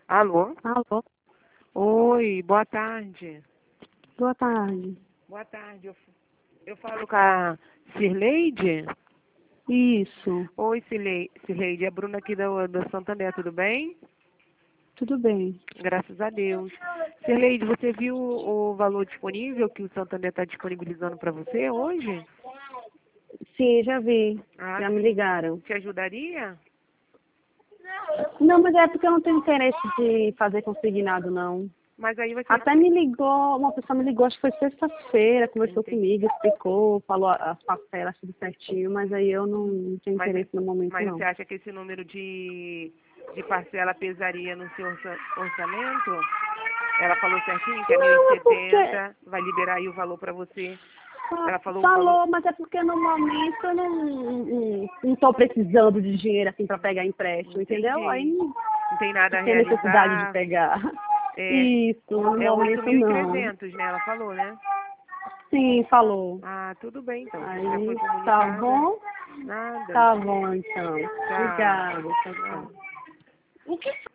Alô? Alô, Oi, boa tarde. boa tarde. Boa tarde. Eu falo com a Cirleide? Isso, Oi, Cirleide. É a Bruna aqui do Santander, tudo bem? tudo bem. Graças a Deus. Cirleide, você viu o valor disponível que o Santander está disponibilizando para você hoje? Sim, já vi. Ah, Já me ligaram. te ajudaria? Não, mas é porque eu não tenho interesse de fazer consignado, não. Mas aí você... Até me ligou, uma pessoa me ligou, acho que foi sexta-feira, conversou Entendi. comigo, explicou, falou as parcelas, tudo certinho, mas aí eu não tenho Mas, interesse no momento, mas não. você acha que esse número de parcela pesaria no seu orçamento? Ela falou certinho que é Não, é porque 1.070, vai liberar aí o valor para você. Ela falou o valor. falou, mas é porque no momento eu não tô precisando de dinheiro assim para pegar empréstimo, entendeu? Aí Entendi. Não tem nada a tem necessidade de realizar. pegar. É, Isso, no é momento não. 8.300, né? Ela falou, né? Sim, falou. Ah, tudo bem então. Se já foi Aí, tá comunicada, bom? nada. Tá bom, então. Tchau. Obrigada. Tchau, tchau. Nada. O que